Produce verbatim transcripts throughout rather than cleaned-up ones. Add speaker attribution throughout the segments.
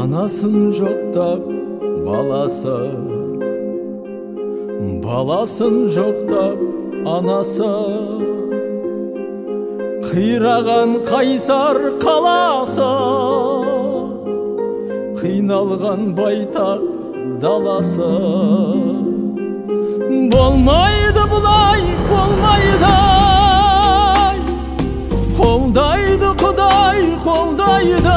Speaker 1: Анасын жоқтап баласы, баласын жоқтап анасы, қираған қайсар қаласы, қиналған байтақ даласы. Болмайды бұлай, болмайды, қолдайды Құдай, қолдайды.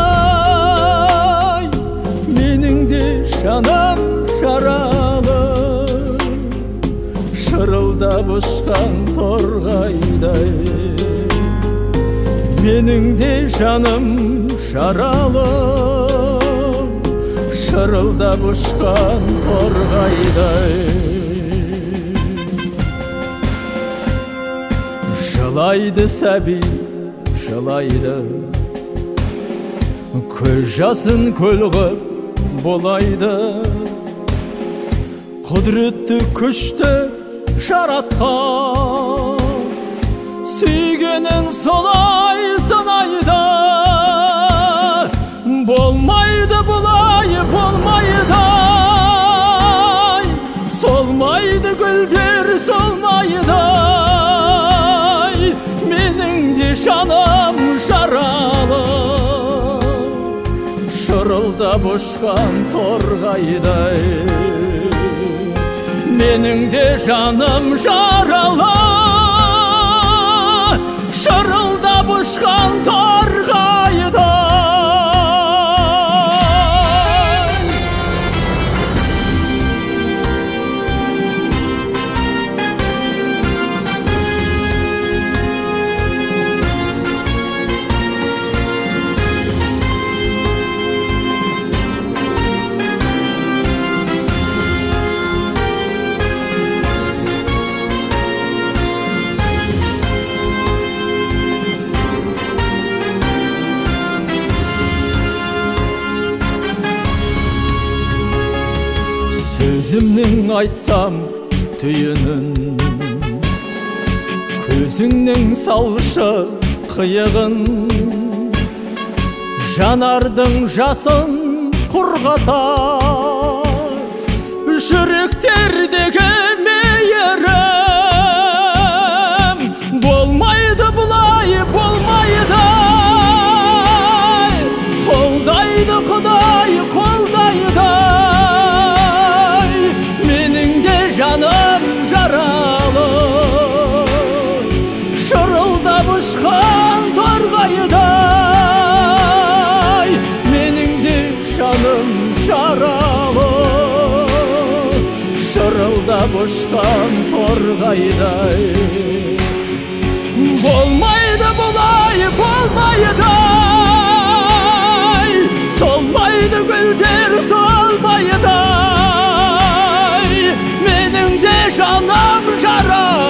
Speaker 1: Менің де жаным жаралы, шырылдап ұшқан торғайдай. Менің де жаным жаралы, шырылдап ұшқан торғайдай. Жылайды сәби, жылайды, көз жасын көл ғып болайды. Құдіретті күшті жаратқан, сүйгенін солай санайды. Болмайды бұлай, болмайды, солмайды гүлдер, солмайды. Менің де жаным жаралы, шырылдап ұшқан торғайдай. Менің де жаным жаралы, шырылдап ұшқан торғайдай. Сөзімнің айтсам түйінін, көзіңнің салшы қиығын, жанардың жасын құрғатар жүректердегі мейірім. Болмайды бұлай, болмайды, қолдайды Құдай, қолдайды. Жаным жаралы, шырылдап ұшқан торғайдай. Менің де жаным жаралы, шырылдап ұшқан торғайдай. Болмайды бұлай, болмайды, солмайды гүлдер, солмайды. Жаным жаралы,